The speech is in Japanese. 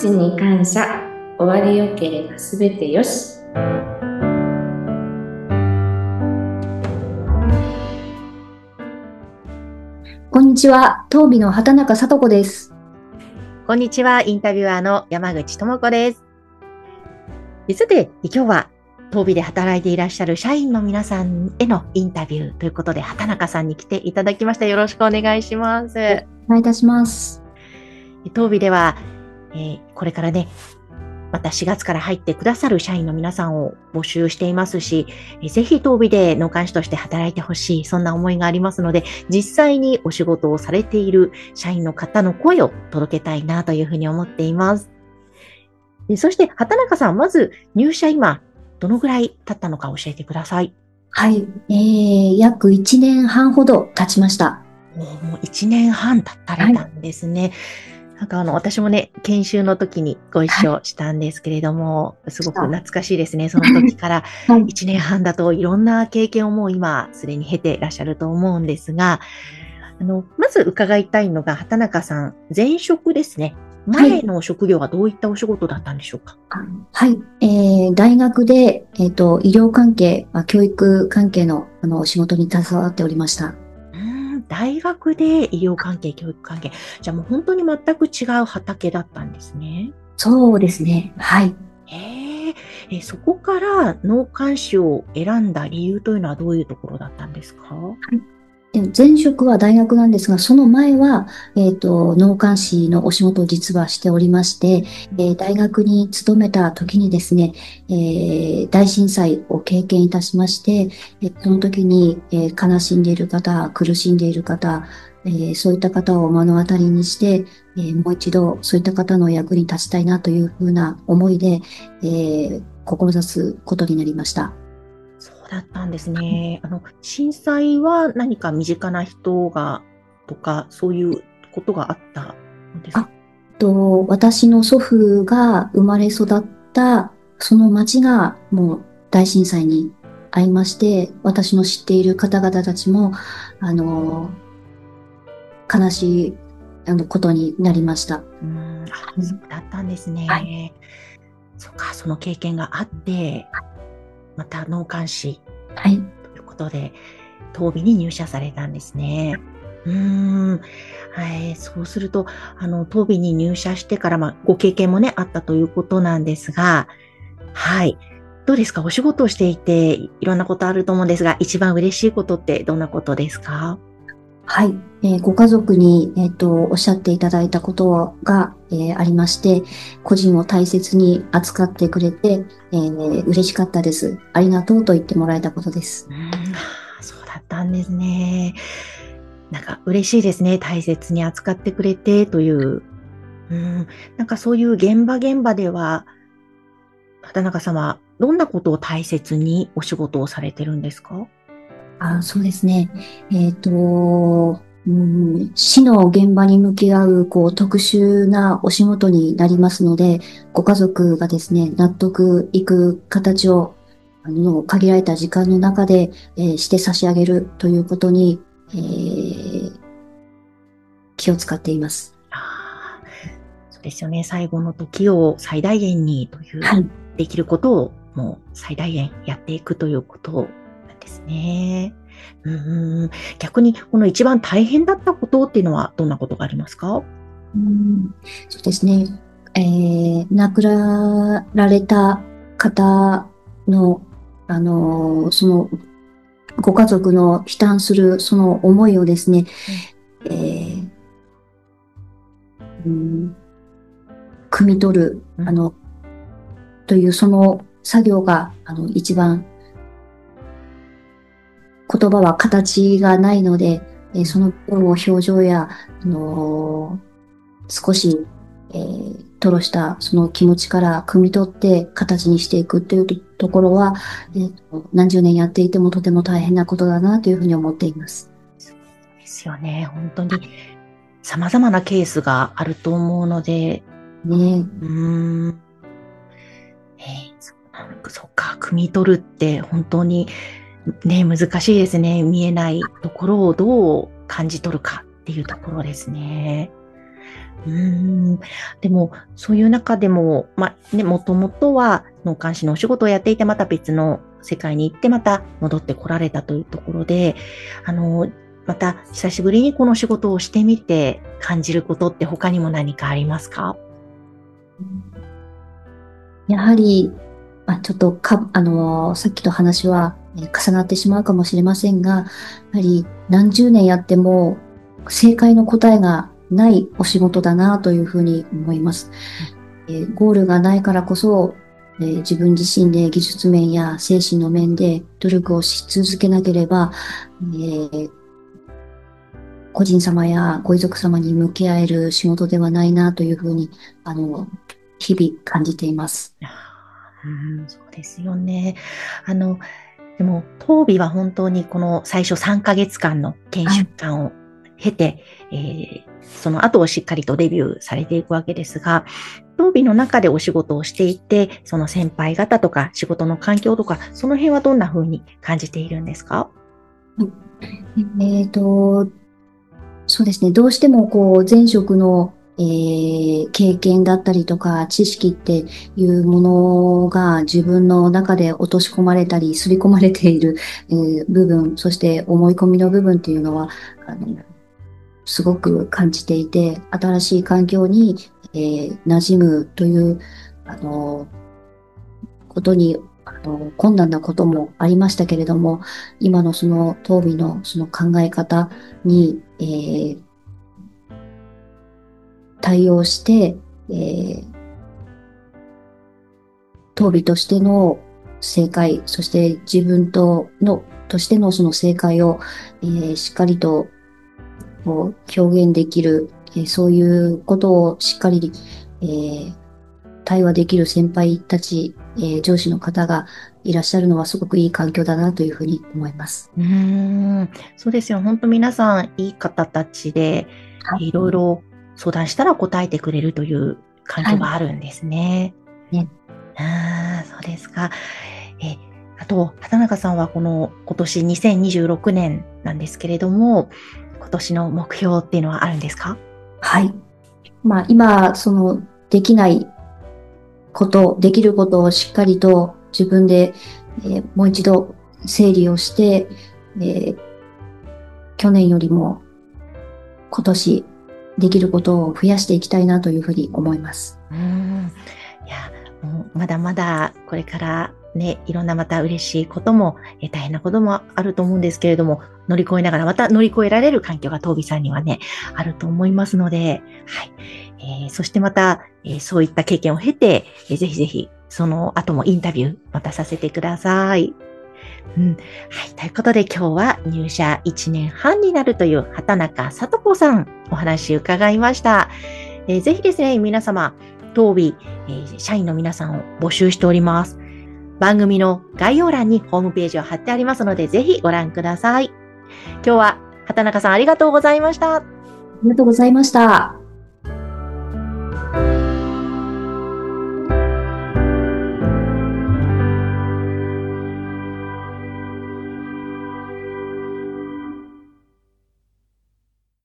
ちに感謝、終わりよければすべてよし。 こんにちは、当美の畑中聡子です。 こんにちは、インタビュアーの山口智子です。さて、今日は当美で働いていらっしゃる社員の皆さんへのインタビューということで、畑中さんに来ていただきました。よろしくお願いします。 お願いいたします。 当美では、これからね、また4月から入ってくださる社員の皆さんを募集していますし、ぜひ当美で農幹士として働いてほしい、そんな思いがありますので、実際にお仕事をされている社員の方の声を届けたいなというふうに思っています。そして、畑中さん、まず入社今、どのぐらい経ったのか教えてください。 はい、約1年半ほど経ちました。 もう1年半経たれたんですね。なんか私もね、研修の時にご一緒したんですけれども、すごく懐かしいですね。その時から1年半だといろんな経験をもう今すでに経ていらっしゃると思うんですが、まず伺いたいのが、畑中さん、前職ですね。前の職業はどういったお仕事だったんでしょうか？ はい、大学で、医療関係、教育関係の、お仕事に携わっておりました。 大学で医療関係、教育関係。じゃあもう本当に全く違う畑だったんですね。 そうですね。はい。 そこから農幹士を選んだ理由というのはどういうところだったんですか？ 前職は大学なんですが、その前は、農幹士のお仕事を実はしておりまして、大学に勤めた時にですね、大震災を経験いたしまして、その時に、悲しんでいる方、苦しんでいる方、そういった方を目の当たりにして、もう一度そういった方の役に立ちたいなというふうな思いで、志すことになりました。 そうだったんですね。震災は何か身近な人がとか、そういうことがあったんですか？ 私の祖父が生まれ育ったその町がもう大震災に遭いまして、私の知っている方々たちも、悲しいことになりました。 そうだったんですね。 はい、 そっか、その経験があって、また農幹士ということで、当美に入社されたんですね。そうすると、当美に入社してから、ご経験もね、あったということなんですが、はい。どうですか？お仕事をしていて、いろんなことあると思うんですが、一番嬉しいことってどんなことですか？ はい、ご家族に、おっしゃっていただいたことが、ありまして、個人を大切に扱ってくれて、嬉しかったです。ありがとうと言ってもらえたことです。 そうだったんですね。なんか嬉しいですね。大切に扱ってくれてという。なんかそういう現場現場では、畑中さんはどんなことを大切にお仕事をされてるんですか？ そうですね。死の現場に向き合う、特殊なお仕事になりますので、ご家族がですね、納得いく形を、限られた時間の中で、して差し上げるということに、気を使っています。 そうですよね。最後の時を最大限にという、できることをもう最大限やっていくということなんですね。逆にこの一番大変だったことっていうのはどんなことがありますか？ そうですね。亡くなられた方の、そのご家族の悲嘆するその思いをですね、汲み取る、というその作業が、一番、言葉は形がないので、その分を表情や、少し、吐露したその気持ちから汲み取って形にしていくというところは、何十年やっていてもとても大変なことだなというふうに思っています。 そうですよね。本当に様々なケースがあると思うので、そっか、汲み取るって本当にね、難しいですね。見えないところをどう感じ取るかっていうところですね。 でも、そういう中でも、もともとは納棺師のお仕事をやっていて、また別の世界に行って、また戻ってこられたというところで、また久しぶりにこの仕事をしてみて感じることって他にも何かありますか？ やはり、ちょっとさっきと話は重なってしまうかもしれませんが、やはり何十年やっても正解の答えがないお仕事だなというふうに思います。ゴールがないからこそ、自分自身で技術面や精神の面で努力をし続けなければ、個人様やご遺族様に向き合える仕事ではないなというふうに、日々感じています。 そうですよね。でも、当尾は本当にこの最初3ヶ月間の研修間を経て、その後をしっかりとデビューされていくわけですが、当尾の中でお仕事をしていて、その先輩方とか仕事の環境とか、その辺はどんな風に感じているんですか？ そうですね。どうしても前職の経験だったりとか知識っていうものが自分の中で落とし込まれたり刷り込まれている、部分、そして思い込みの部分っていうのはすごく感じていて、新しい環境に、馴染むということに困難なこともありましたけれども、今のその当尾のその考え方に、対応して、当尾としての正解、そして自分としてのその正解を、しっかりと表現できる、そういうことをしっかり、対話できる先輩たち、上司の方がいらっしゃるのはすごくいい環境だなというふうに思います。 そうですよ。本当皆さんいい方たちで、いろいろ相談したら答えてくれるという環境があるんですね。そうですか。あと、畑中さんは今年2026年なんですけれども、今年の目標っていうのはあるんですか？ はい。今、できないこと、できることをしっかりと自分で、もう一度整理をして、去年よりも今年できることを増やしていきたいなというふうに思います。 いや、もうまだまだこれからね、いろんなまた嬉しいことも、大変なこともあると思うんですけれども、乗り越えながらまた乗り越えられる環境が当尾さんにはね、あると思いますので、はい。そしてまた、そういった経験を経て、ぜひぜひ、その後もインタビューまたさせてください。はい。ということで今日は入社1年半になるという畑中聡子さんお話伺いました。ぜひですね、皆様、当尾、社員の皆さんを募集しております。番組の概要欄にホームページを貼ってありますので、ぜひご覧ください。今日は畑中さんありがとうございました。 ありがとうございました。